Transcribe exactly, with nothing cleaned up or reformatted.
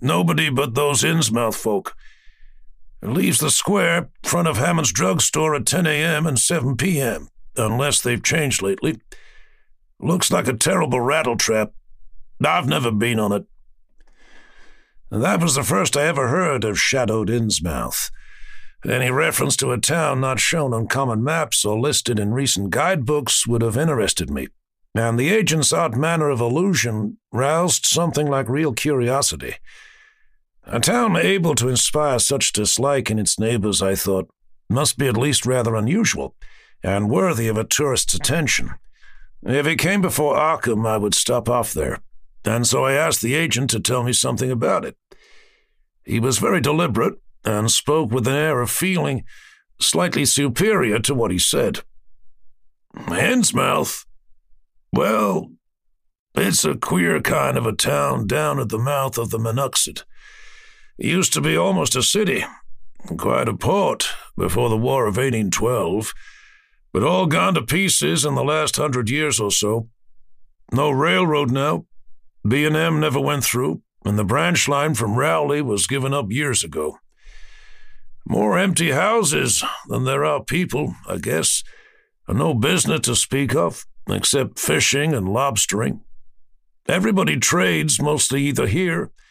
Nobody but those Innsmouth folk. It leaves the square, front of Hammond's drugstore at ten a.m. and seven p.m., unless they've changed lately. Looks like a terrible rattletrap. I've never been on it. That was the first I ever heard of shadowed Innsmouth. Any reference to a town not shown on common maps or listed in recent guidebooks would have interested me, and the agent's odd manner of allusion roused something like real curiosity. A town able to inspire such dislike in its neighbors, I thought, must be at least rather unusual, and worthy of a tourist's attention. If it came before Arkham, I would stop off there, and so I asked the agent to tell me something about it. He was very deliberate, and spoke with an air of feeling slightly superior to what he said. Innsmouth? Well, it's a queer kind of a town down at the mouth of the Monoxid. It used to be almost a city, quite a port, before the War of eighteen twelve, but all gone to pieces in the last hundred years or so. No railroad now. B and M never went through, and the branch line from Rowley was given up years ago. More empty houses than there are people, I guess, and no business to speak of, except fishing and lobstering. Everybody trades mostly either here